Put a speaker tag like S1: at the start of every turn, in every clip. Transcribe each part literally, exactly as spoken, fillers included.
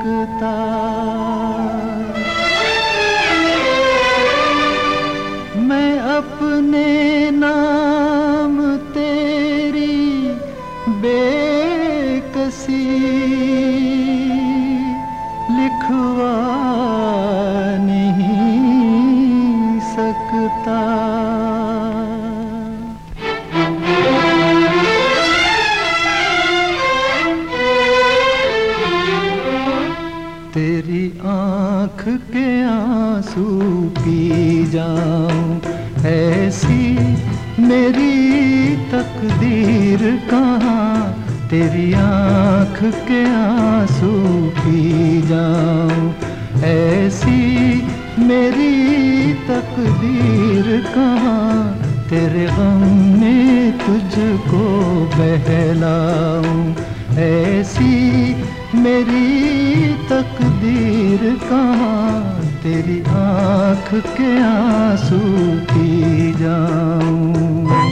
S1: सकता। मैं अपने नाम तेरी बेकसी लिखवा नहीं सकता। तेरी आँख के आंसू पी जाऊं, ऐसी मेरी तकदीर कहाँ। तेरी आँख के आंसू पी जाऊं, ऐसी मेरी तकदीर कहाँ। तेरे गम में तुझको बहलाऊं, ऐसी मेरी तकदीर कहाँ। तेरी आँख के आंसू पी जाऊं।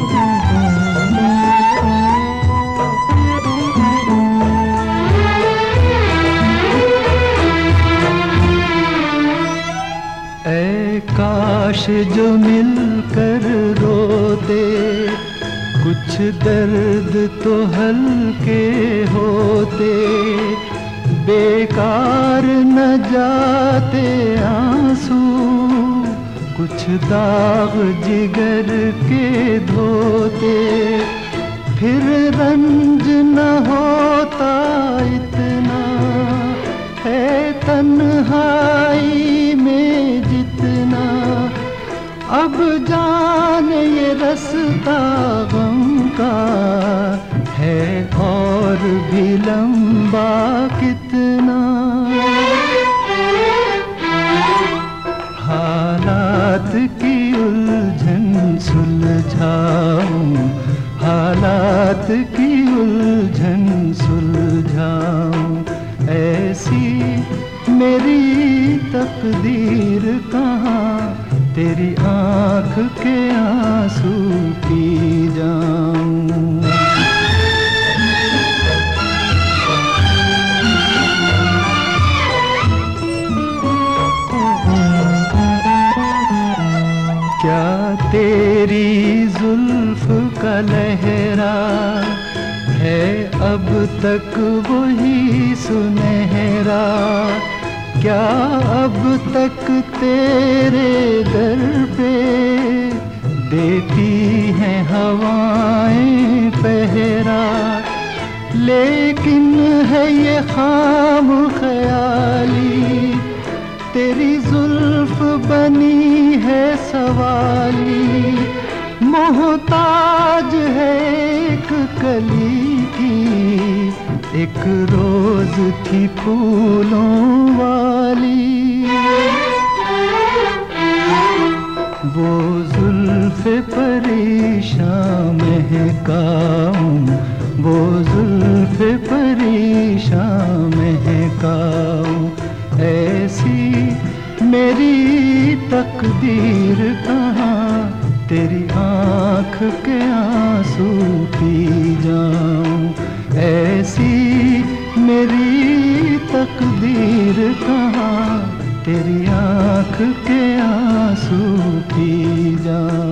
S1: ऐ काश जो मिलकर रोते, कुछ दर्द तो हल्के होते। बेकार न जाते आंसू, कुछ दाग जिगर के धोते। फिर रंज न होता इतना, है तन्हाई में जितना। अब जाने ये रास्ता गम का है और भी लंबा कितना। हालात की उलझन सुलझाऊं, हालात की उलझन सुलझाऊं। ऐसी मेरी तकदीर कहाँ। तेरी आँख के आंसू पी जाऊं। क्या तेरी जुल्फ का लहरा है अब तक वही सुनहरा। क्या अब तक तेरे दर पे देती हैं हवाएं पहरा। लेकिन है ये खाम ख्याली, तेरी जुल्फ बनी है सवाली। मोहताज है एक कली की, एक रोज थी फूलों वाली। वो जुल्फ़े परेशान महकाऊं, वो जुल्फ़े परेशान महकाऊं। ऐसी मेरी तकदीर कहाँ। तेरी आँख के आंसू पी जाऊं, ऐसी मेरी तकदीर कहाँ। तेरी आँख के आंसू पी जाऊं।